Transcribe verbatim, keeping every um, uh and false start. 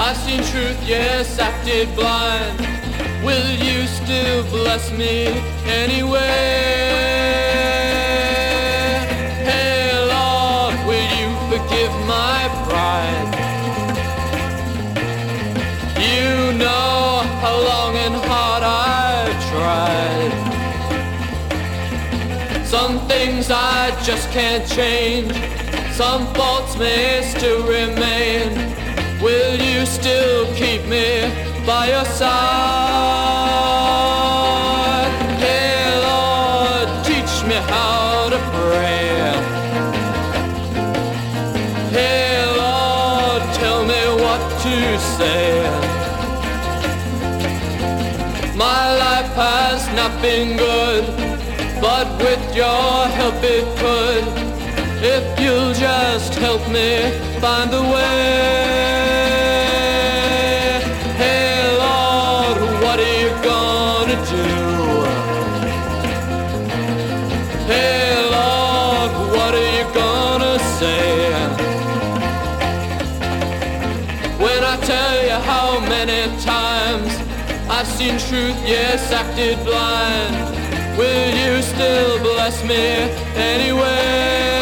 I've seen truth, yes, acted blind. Will you still bless me anyway? Hey Lord, will you forgive my pride? You know how long and hard I've tried. Some things I just can't change. Some faults may still remain. Will you still keep me by your side? Hey Lord, teach me how to pray. Hey Lord, tell me what to say. My life has not been good, but with your help it could. If you'll just help me find the way. Hey Lord, what are you gonna do? Hey Lord, what are you gonna say? When I tell you how many times I've seen truth, yes, acted blind, will you still bless me anyway?